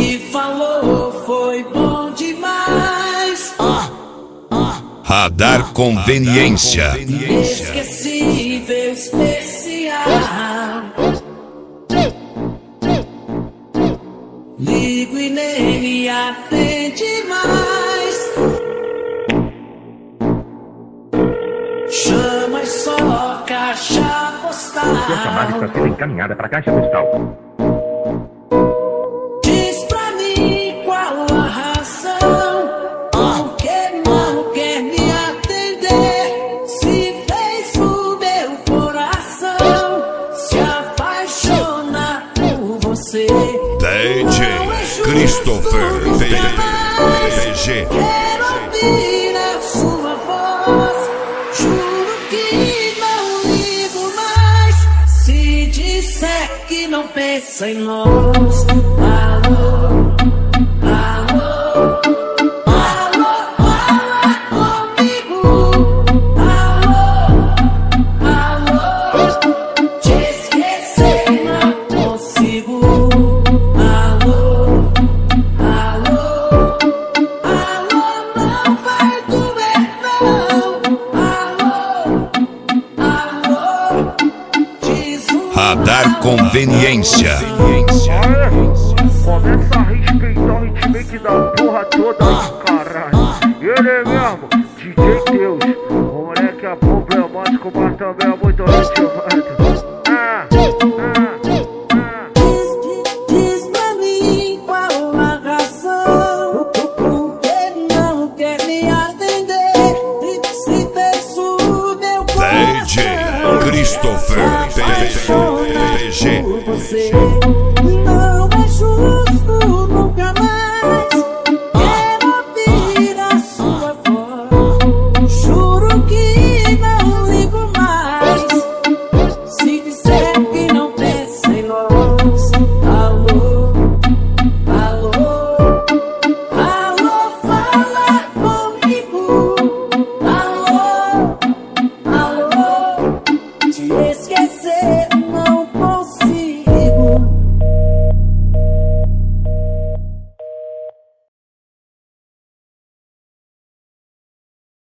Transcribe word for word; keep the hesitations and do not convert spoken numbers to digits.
Se falou, foi bom demais. Radar Conveniência. Inesquecível, especial. Ligo e nem me atende mais. Chama só caixa postal. Sua chamada está sendo encaminhada para a caixa postal. Diz pra mim qual a razão, por que não quer me atender? Se fez o meu coração se apaixonar por você. D J Christopher D G. Quero ouvir a sua voz. Juro que não ligo mais. Se disser que não pensa em nós. Alô, alô, alô, fala comigo. Alô, alô, te esquecer não consigo. Alô, alô, alô, não vai doer não. Alô, alô, diz o Radar Conveniência. Começa a respeitar o ritmate da porra toda aí, caralho. Ele mesmo, D J Deus. O moleque é problemático, mas também é muito ritmo.